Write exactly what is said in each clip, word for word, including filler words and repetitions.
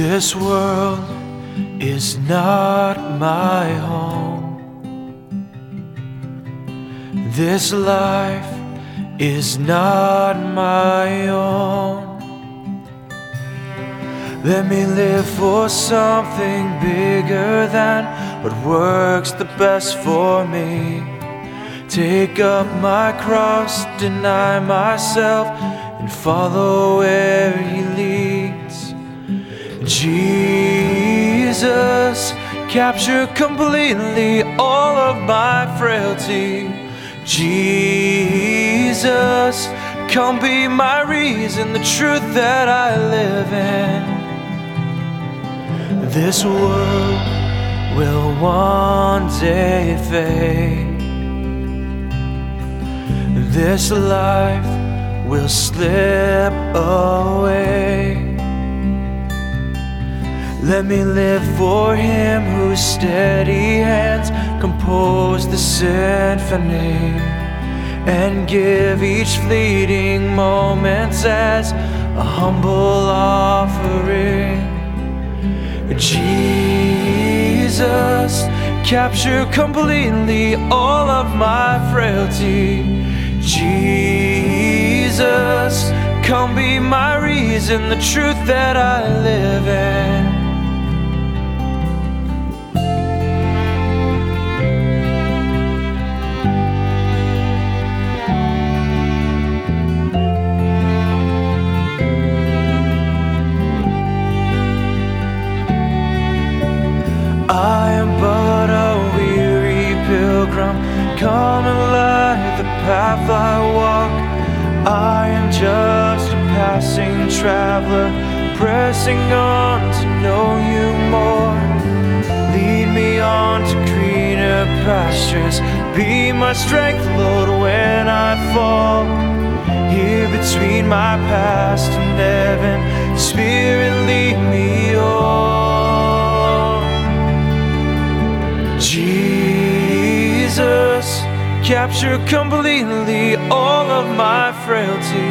This world is not my home. This life is not my own. Let me live for something bigger than what works the best for me. Take up my cross, deny myself, and follow where He leads. Jesus, capture completely all of my frailty. Jesus, come be my reason, the truth that I live in. This world will one day fade. This life will slip away. Let me live for Him whose steady hands compose the symphony, and give each fleeting moment as a humble offering. Jesus, capture completely all of my frailty. Jesus, come be my reason, the truth that I live in. I am but a weary pilgrim, come and light the path I walk. I am just a passing traveler, pressing on to know You more. Lead me on to greener pastures, be my strength, Lord, when I fall. Here between my past and heaven, Spirit, lead me on. Jesus, capture completely all of my frailty.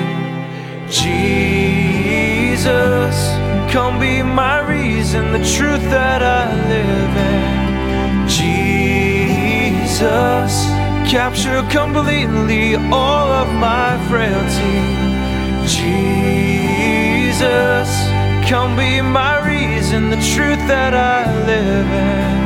Jesus, come be my reason, the truth that I live in. Jesus, capture completely all of my frailty. Jesus, come be my reason, the truth that I live in.